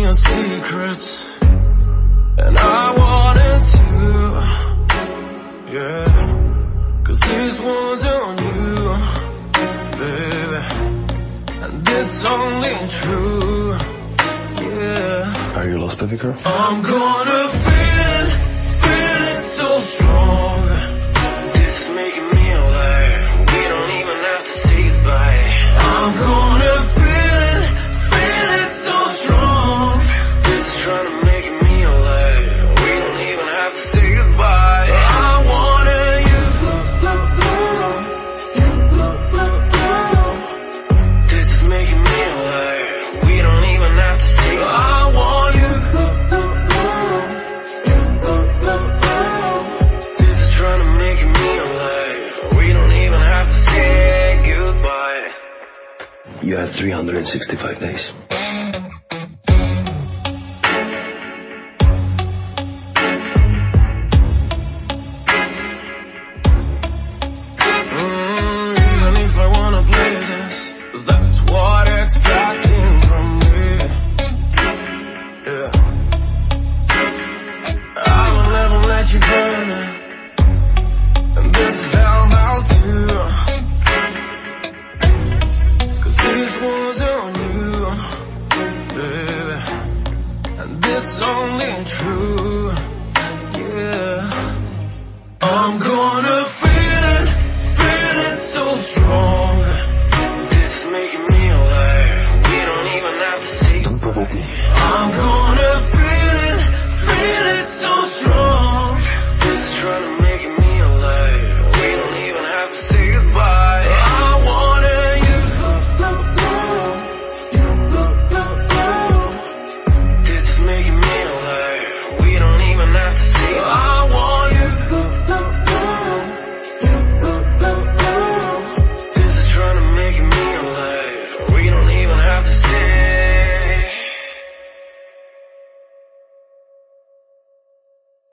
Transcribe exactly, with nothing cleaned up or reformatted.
your secrets, and I wanted to, yeah. Cause this one's on you, baby, and it's only true, yeah. Are you lost, baby girl? I'm gonna feel it, feel it so strong. This is making me alive. We don't even have to say goodbye. I'm gonna feel it, feel it so strong. This is trying to make me alive. We don't even have to say goodbye. I wanted you. This is making me alive. We don't even have to say goodbye. I want you. This is trying to make me alive. We don't even have to say goodbye. You have three hundred sixty-five days. Mm, even if I wanna play this, 'cause that's what it's expecting from me. Yeah, I will never let you burn it, and this is how I'm about to. Cause this one's on you, baby, and it's only true, yeah. I'm gonna feel it, feel it so strong. This is making me alive. We don't even have to say Don't provoke me. I'm gonna feel